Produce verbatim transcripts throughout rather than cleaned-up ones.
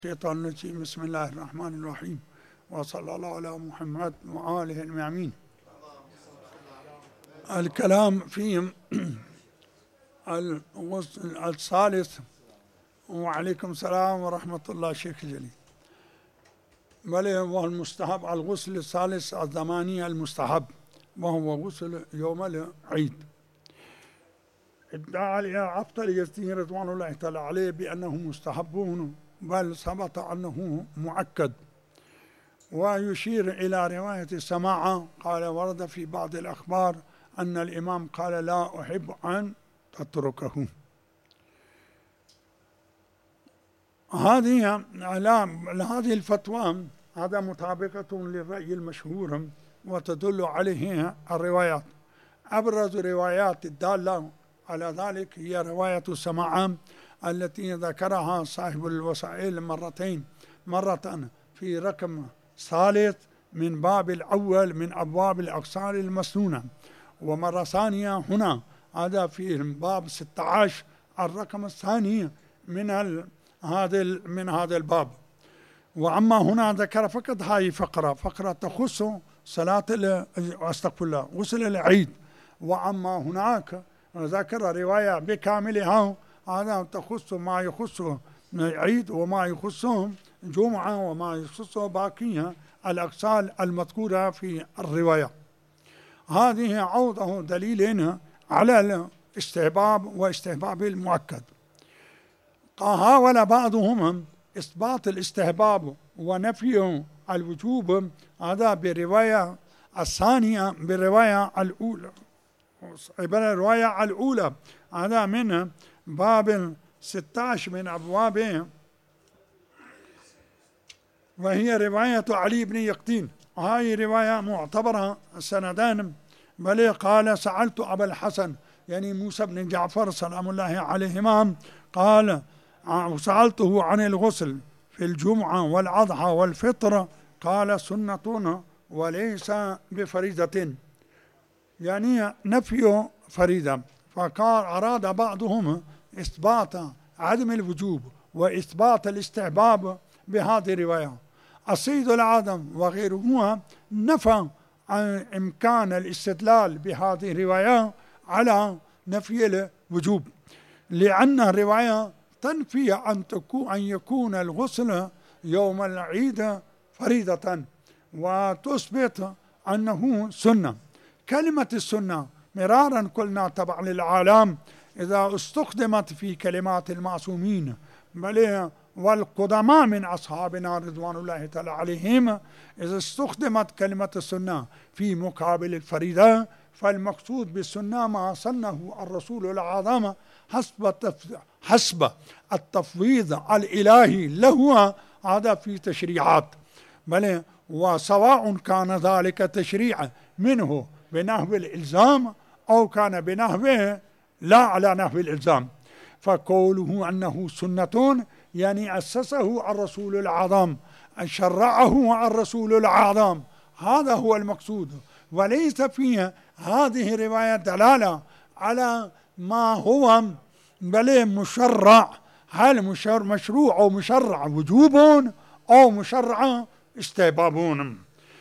الشيطان الرجيم. بسم الله الرحمن الرحيم، وصلى الله على محمد وآله المعمين. الكلام في الثالث. وعليكم السلام ورحمة الله شيخ جليل. بل هو المستحب الغسل الثالث الزماني المستحب، وهو غسل يوم العيد. ادعى علي عبد اليزيد رضوان الله تعالى عليه بأنه مستحبون، بل ثبت أنه مؤكد. ويشير إلى رواية السماعة، قال ورد في بعض الأخبار أن الإمام قال لا أحب أن تتركه. هذه هذه الفتوى هذا مطابقة للرأي المشهور، وتدل عليه الروايات. أبرز روايات الدالة على ذلك هي رواية السماعة التي ذكرها صاحب الوسائل مرتين، مرة في رقم ثالث من باب الأول من أبواب الأغسال المسنونة، ومرة ثانية هنا هذا في باب ستة عشر الرقم الثاني من هذا من هذا الباب. وأما هنا ذكر فقط هذه فقرة فقرة تخص صلاة استغفر الله غسل العيد. وأما هناك ذكر رواية بكاملها، هذا تخص ما يخص العيد وما يخصهم جمعة وما يخص باقي الأغسال المذكورة في الرواية. هذه عوضه دليل على الاستحباب واستحباب المؤكد. حاول بعضهم إثبات الاستحباب ونفي الوجوب، هذا برواية الثانية بالرواية الأولى الرواية الأولى هذا من باب ستة عشر من أبوابه، وهي رواية علي بن يقطين. هذه رواية معتبرة سندان، بل قال سألت أبا الحسن يعني موسى بن جعفر سلام الله عليهما، قال سألته عن الغسل في الجمعة والأضحى والفطر، قال سنة وليس بفريضة، يعني نفي فريضة. فقال أراد بعضهم إثبات عدم الوجوب وإثبات الاستحباب بهذه الرواية. السيد العظم وغيره نفى عن إمكان الاستدلال بهذه الرواية على نفي الوجوب، لأن الرواية تنفي أن تكون أن يكون الغسل يوم العيد فريضة، وتثبت أنه سنة. كلمة السنة مرارا قلنا تبع للعالم إذا استخدمت في كلمات المعصومين بل والقدماء من أصحابنا رضوان الله تعالى عليهم، إذا استخدمت كلمة السنة في مقابل الفريضة، فالمقصود بالسنة ما سنه الرسول الأعظم حسب حسب التفويض الإلهي له، هذا في تشريعات، بل وسواء كان ذلك تشريع منه بنحو الإلزام أو كان بنحو لا على نحو الإلزام. فقوله أنه سنة يعني أسسه الرسول الأعظم، شرعه الرسول الأعظم، هذا هو المقصود، وليس فيه هذه الرواية دلالة على ما هو بل مشرع، هل مشروع أو مشرع وجوب أو مشرع استحباب.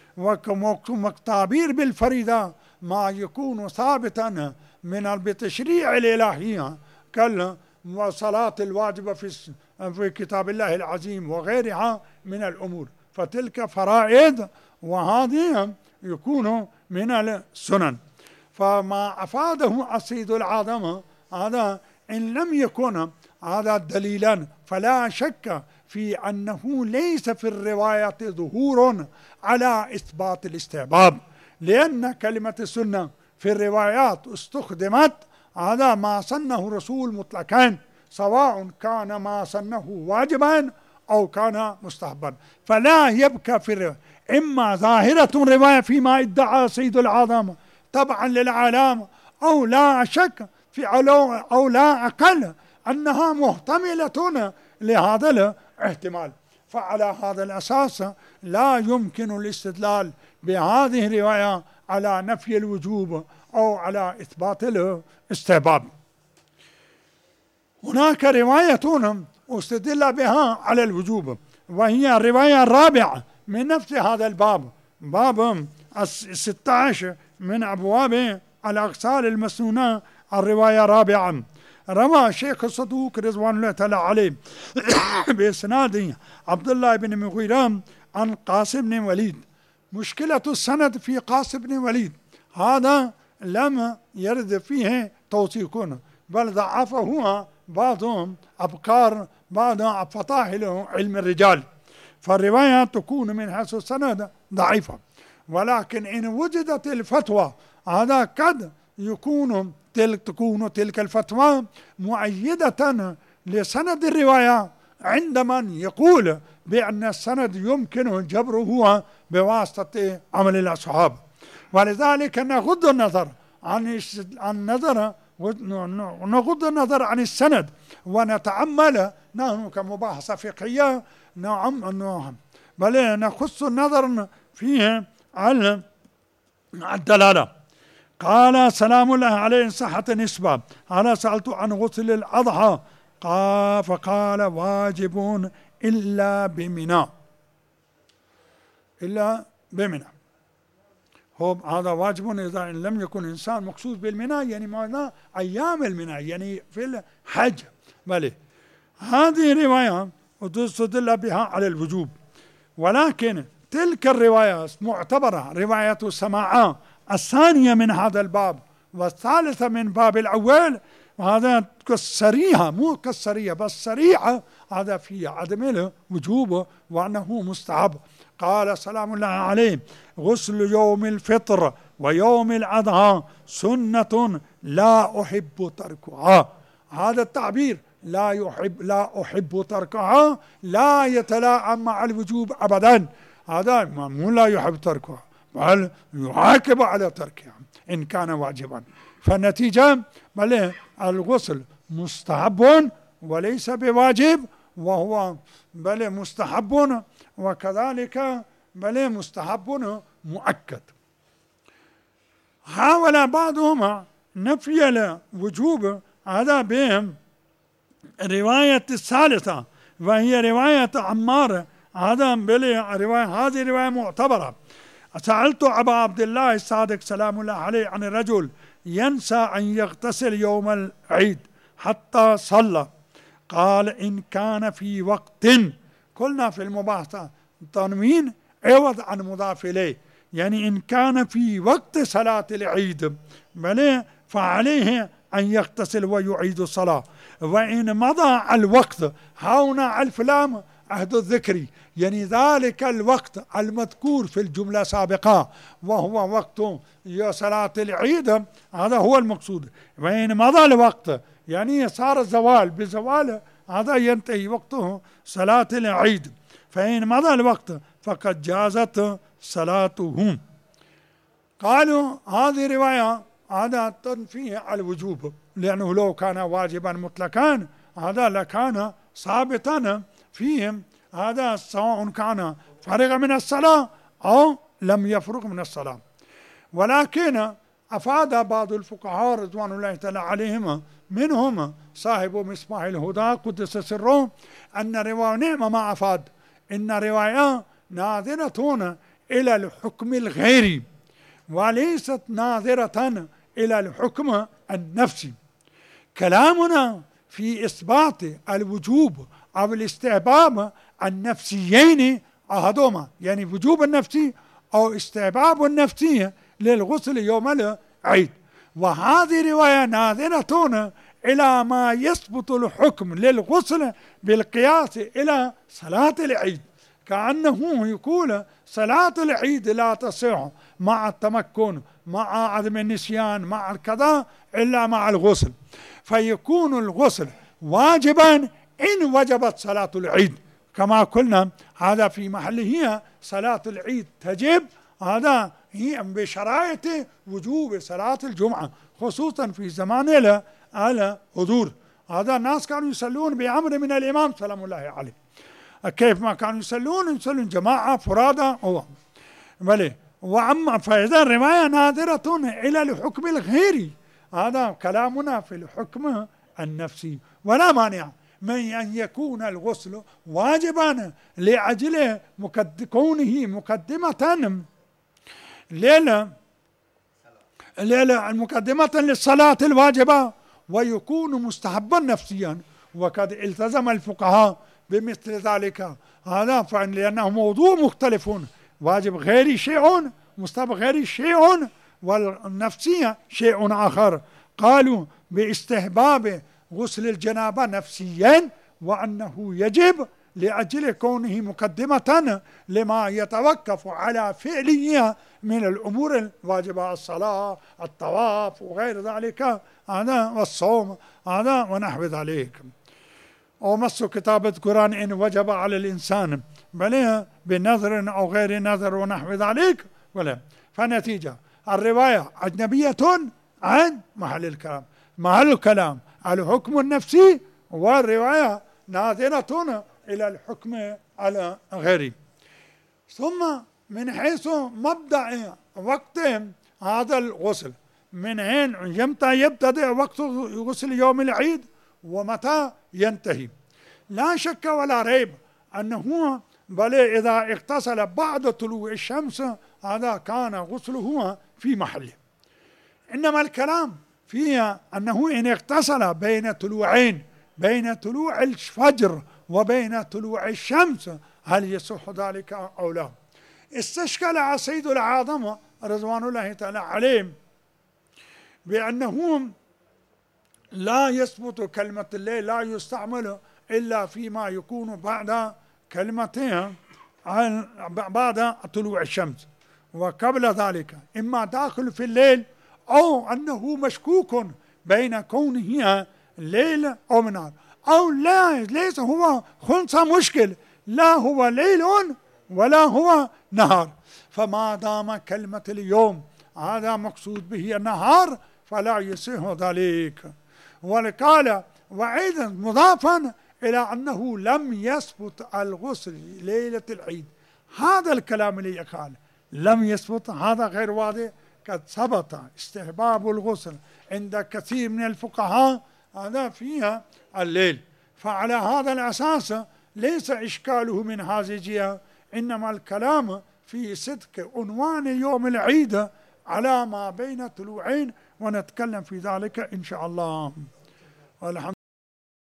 وكتعبير بالفريضة ما يكون ثابتا من بتشريع الإلهية كالصلاة الواجبة في في كتاب الله العظيم وغيرها من الأمور، فتلك فرائض وهذه يكون من السنن. فما أفاده السيد العظم هذا إن لم يكن هذا دليلا، فلا شك في أنه ليس في الرواية ظهور على إثبات الاستحباب، لأن كلمة السنة في الروايات استخدمت هذا ما سنه الرسول مطلقا، سواء كان ما سنه واجبا أو كان مستحبا، فلا يبقى في الرواية إما ظاهرة الرواية فيما ادعى سيد العظم تبعا للعالم، أو لا شك في علو أو لا أقل أنها محتملة لهذا الاحتمال. فعلى هذا الأساس لا يمكن الاستدلال بهذه الرواية على نفي الوجوب أو على إثبات الاستحباب. هناك رواية استدل بها على الوجوب، وهي الرواية الرابعة من نفس هذا الباب، باب الستة عشر من أبواب الأغسال المسنونة، الرواية الرابعة. روى الشيخ الصدوق رضوان الله تعالى عليه بإسناد عبد الله بن مغيرة عن قاسم بن وليد. مشكلة السند في قاسم بن وليد هذا لم يرد فيه توثيقون، بل ضعفه بعضهم أبكار بعض فطاحل علم الرجال، فالرواية تكون من حيث السند ضعيفة. ولكن إن وجدت الفتوى هذا قد يكون تلك تكون تلك الفتوى مؤيدة لسند الرواية عند من يقول بأن السند يمكن جبره بواسطة عمل الأصحاب. ولذلك نغض النظر عن النظر نغض النظر عن السند ونتأمل نحن كمباحثة فقهية، نعم نعم بل نخص النظر فيه على الدلالة. قال سلام الله عليه صحة نسبة، أنا سألت عن غسل الأضحى قال فقال واجب إلا بمنى، إلا بمنى. هو هذا واجب إذا لم يكن إنسان مخصوص بالمنى، يعني معناه أيام المنى يعني في الحج. بل هذه رواية تستدل بها على الوجوب، ولكن تلك الرواية معتبرة رواية السماعة الثانية من هذا الباب والثالثة من باب الأول، وهذا كالسريعة مو كالسريعة بس سريعة، هذا في عدم الوجوب وأنه مستحب. قال سلام الله عليه غسل يوم الفطر ويوم الأضحى سنة لا أحب تركها. هذا التعبير لا يحب لا أحب تركها لا يتلائم مع الوجوب أبدا، هذا مو لا يحب تركها بل يعاقب على تركها إن كان واجبا. فالنتيجة بل الغسل مستحب وليس بواجب، وهو بل مستحب وكذلك بل مستحب مؤكد. حاول بعضهم نفي الوجوب هذا بهم رواية الثالثة وهي رواية عمار، هذا بل رواية هذه رواية معتبرة. سألت أبا عبد الله الصادق سلام الله عليه عن الرجل ينسى أن يغتسل يوم العيد حتى صلى، قال إن كان في وقت، قلنا في المباحثة تنوين عوض عن مضاف إليه، يعني إن كان في وقت صلاة العيد بل فعليه أن يغتسل ويعيد الصلاة. وإن مضى الوقت هنا الفلام عهد الذكري، يعني ذلك الوقت المذكور في الجملة سابقة وهو وقت صلاة العيد، هذا هو المقصود. وإن مضى الوقت يعني صار الزوال، بزوال هذا ينتهي وقته صلاة العيد، فإن مضى الوقت فقد جازت صلاتهم. قالوا هذه رواية هذا تنفيه على الوجوب، لأنه لو كان واجبا مطلقا هذا لكان ثابتا فيهم، هذا سواء كان فرغ من الصلاة أو لم يفرغ من الصلاة. ولكن أفاد بعض الفقهاء رضوان الله تعالى عليهم منهم صاحب مصباح الهدى قدس سره أن رواية نعم ما أفاد، إن رواية ناظرة إلى الحكم الغيري وليست ناظرة إلى الحكم النفسي. كلامنا في إثبات الوجوب أو الاستحباب النفسيين أحدهما، يعني وجوب النفسي أو استحباب النفسي للغسل يوم العيد، وهذه رواية ناظرة إلى ما يثبت الحكم للغسل بالقياس إلى صلاة العيد، كأنه يقول صلاة العيد لا تصح مع التمكن مع عدم النسيان مع الكذا إلا مع الغسل، فيكون الغسل واجبا إن وجبت صلاة العيد، كما قلنا هذا في محله صلاة العيد تجب، هذا هي بشرائط وجوب صلاة الجمعة خصوصا في زمان الحضور. هذا الناس كانوا يصلون بأمر من الإمام سلام الله عليه، كيف ما كانوا يصلون يصلون جماعة فرادى هو بلي. وأما فإذا الرواية ناظرة إلى الحكم الغيري، هذا كلامنا في الحكم النفسي، ولا مانع من أن يكون الغسل واجبا لأجل مكد كونه مقدمة ليلة ليلة مقدمة للصلاة الواجبة، ويكون مستحبا نفسيا، وقد التزم الفقهاء بمثل ذلك. هذا فإن لأنه موضوع مختلف، واجب غير شيء، مستحب غير شيء، والنفسية شيء آخر. قالوا باستحباب غسل الجنابة نفسيا، وأنه يجب لأجل كونه مقدمة لما يتوقف على فعله من الأمور الواجبة، الصلاة، الطواف وغير ذلك، هذا والصوم هذا ونحو ذلك. ومس كتابة قرآن إن وجب على الإنسان بل بنظر أو غير نظر ونحو ذلك ولا. فنتيجة الرواية أجنبية عن محل الكلام، محل الكلام الحكم النفسي، والرواية ناظرة إلى الحكم على غيره. ثم من حيث مبدأ وقت هذا الغسل، من حين يمتى يبتدئ وقت غسل يوم العيد ومتى ينتهي، لا شك ولا ريب أنه بل إذا اغتسل بعد طلوع الشمس هذا كان غسله في محله. إنما الكلام في أنه إن اغتسل بين طلوعين، بين طلوع الفجر وبين طلوع الشمس، هل يصح ذلك أو لا؟ استشكل سيد العاظم رضوان الله تعالى عليه بأنه لا يثبت كلمة الليل، لا يستعمل إلا فيما يكون بعد كلمتين بعد طلوع الشمس، وقبل ذلك إما داخل في الليل أو أنه مشكوك بين كونه ليل أو نهار، أو لا ليس هو خنثى مشكل، لا هو ليل ولا هو نهار. فما دام كلمة اليوم هذا مقصود به النهار فلا يصح ذلك. وقال وأيضا مضافا إلى أنه لم يثبت الغسل ليلة العيد، هذا الكلام اللي يقال لم يثبت هذا غير واضح. قد ثبت استحباب الغسل عند كثير من الفقهاء هذا فيها الليل، فعلى هذا الأساس ليس إشكاله من هذه الجهة، إنما الكلام في صدق عنوان يوم العيد على ما بين طلوعين، ونتكلم في ذلك إن شاء الله. والحمد